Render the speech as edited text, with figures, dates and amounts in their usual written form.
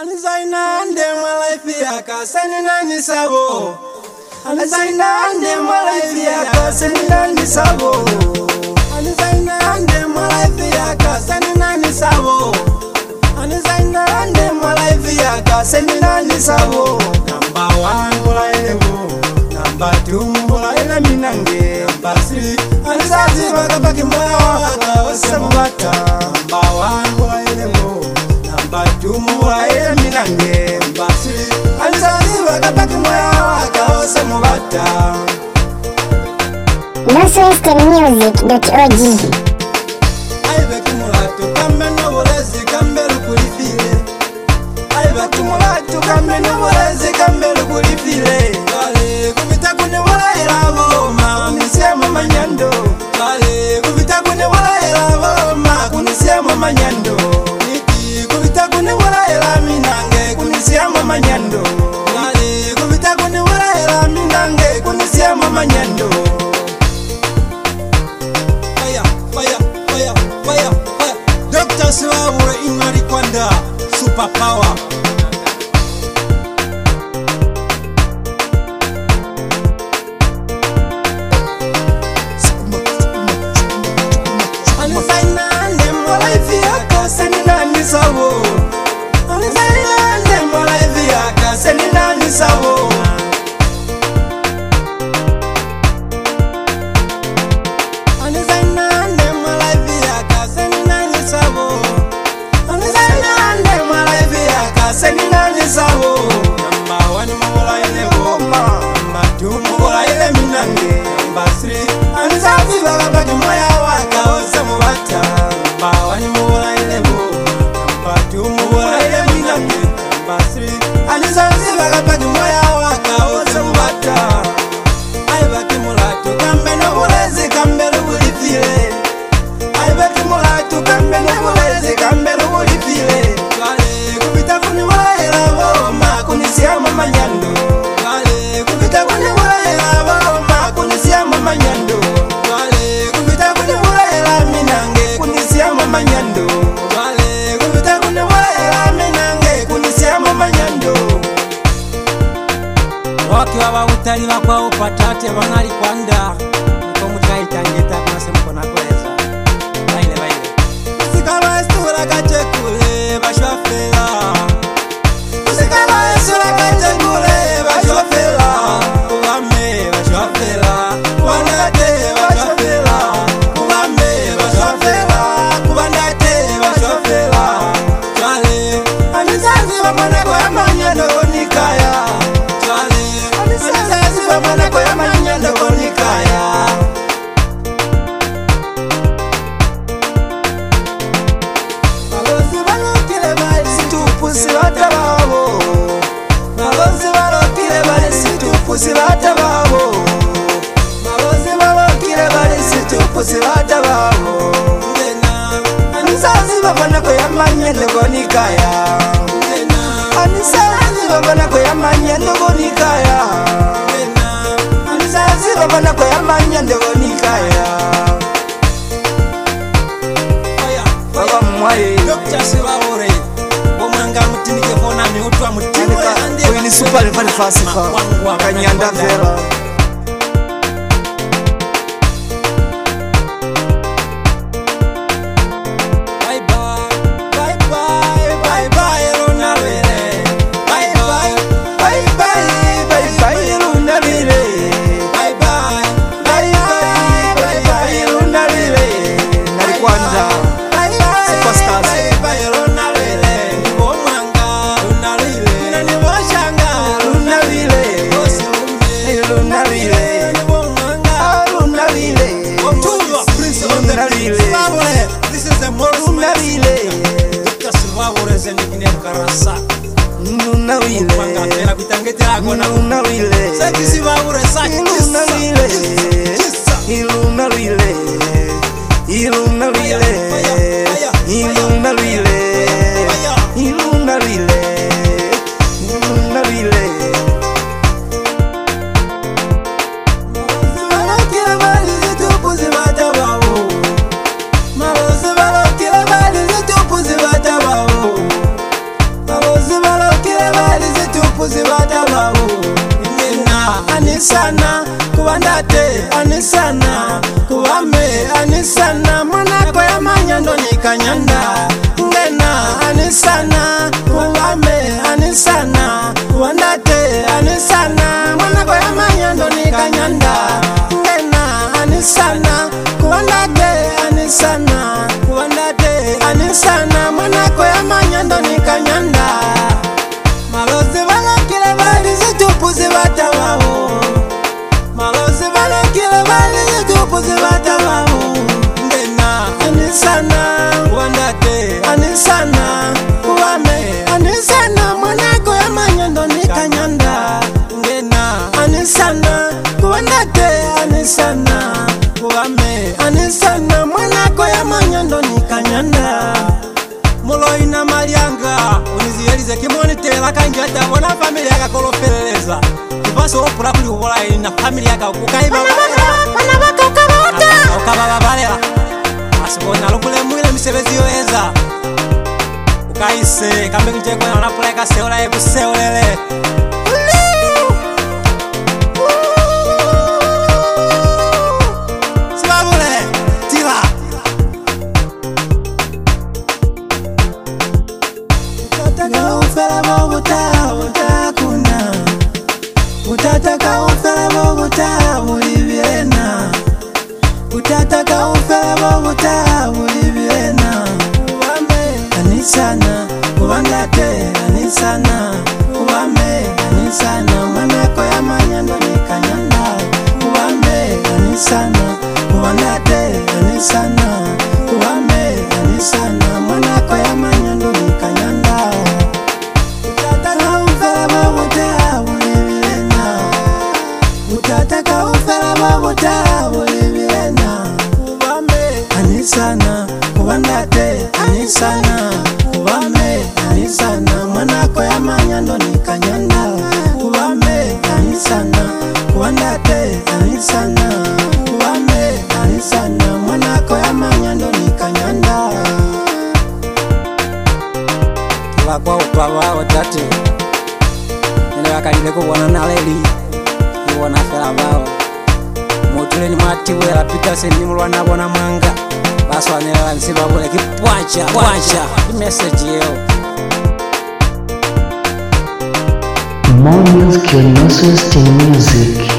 Alizainande mwalaifi akaseni nani sabo. Alizainande mwalaifi akaseni nani sabo. Alizainande mwalaifi akaseni nani sabo. Alizainande mwalaifi akaseni nani sabo. Number 1 mwalaile mo, number 2 mwalaile minange, number 3 alizazi wakabaki moya waka ose mwata. Number 1 mwalaile mo, number 2 mwalaile minange, number 3 alizazi wakabaki moya waka ose mwata. NoSwesternMusic.org. Aibe kumulatu kambe nobolezi kambe lukulifile. Aibe kumulatu kambe nobolezi kambe lukulifile. Kale kubita kune wala elaboma kunisema manyando. Kale kubita kune wala elaboma kunisema manyando. Niki kubita kune wala elaminange kunisema manyando. Kale kubita kune wala elaminange kunisema manyando. Fire. Dr. Swabure in Marikwanda, super power. Alizainande mwalaifi akaseni nani sabo. Alizainande mwalaifi akaseni nani sabo. Sabo number 1 mbola ile bomba, number 2 mbola ile minange, number 3 alizazi wakabaki moya waka ose mwata. Number 1 mbola ile bomba, number 2 mbola ile minange, number 3 alizazi wakabaki moya waka ose mwata. Aibaki mulatu kambe no bulezi kambe lubulifile. Aibaki mulatu kambe no bulezi kambe lubulifile. Kunisiama manyando. Kale kupita kune wala boma kunisiama manyando. Kale kupita kune wala minange kunisiama manyando. Kale kupita kune wala minange kunisiama manyando. Waki waba utali bakwa upatate banali kwanda. Niko mutaitangeta kwa semko nakoleza. Baile. Sikala estura kachekule bashwafela. Sibata babo, malozi balokile bali situpu sibata babo. Ngena, anisazi babana ko yamanye ndogonikaya. Ngena, anisazi babana ko yamanye ndogonikaya. Ngena, anisazi babana ko yamanye ndogonikaya. Baba mwaye, Dr. Swabure, bomanga mutinike fona mi utwa mutinike. Ni super fasifa kanyanda vera. This is the most Dr. Swabure zendikine karasa. Nunawile. Panga tena bitangete yako na Nunawile. Saki Swabure saki. Nunawile. Ilunawile. Ilunawile. Ilunawile. Ilunawile. Ilunawile. Malokile bali zitupu zibata babo. Malokile bali zitupu zibata babo. Malokile zitupuzi batabawo ngena anisana kubandate anisana kubame anisana mwanako yamanya ndo nikanyanda ngena anisana kubame anisana kubandate anisana mwanako yamanya ndo nikanyanda ngena anisana kubandate anisana kubandate anisana mwanako yamanya ndo nikanyanda malozi balakile bali zitupuzi batabawo malozi balakile bali zitupuzi batabawo ngena anisana kubandate anisana kubame anisana mwanako yamanya ndo nikanyanda ngena anisana kubandate anisana kubame anisana mwanako yamanya ndo nikanyanda Muloina Marianga uniziyelize kimonitela kanjata bona familia yaka kolofeleleza ipaso opura kuli kubola ina familia yaka kukaiba bana baka ukababa balela asibona lokule mwile misebezi yoeza ukaise kambe njeko na napuleka seola yekuseolele Utataka ufele bobuta bulibirena Utataka ufele bobuta bulibirena Ubame anisana Ubandate anisana Ubame anisana Mwanako yamanya ndo nikanyanda Ubame anisana Ubandate anisana Ubame anisana Mwanako yamanya ndo nikanyanda Utataka ufele bobuta bulibirena Utataka ufela babuta bulibirena Ubame anisana Ubandate anisana Ubame anisana Mwanako yamanya ndo nikanyanda Ubame anisana Ubandate anisana Ubame anisana Mwanako yamanya ndo nikanyanda Wakwa upawa watate Nile wakalile kubwana naleli Iwana fela bao Mutule ni matiwela pita sendi mulwana bona mwanga Baso wanela nsiba bule kipwacha Message yeo More music and no Swesting music.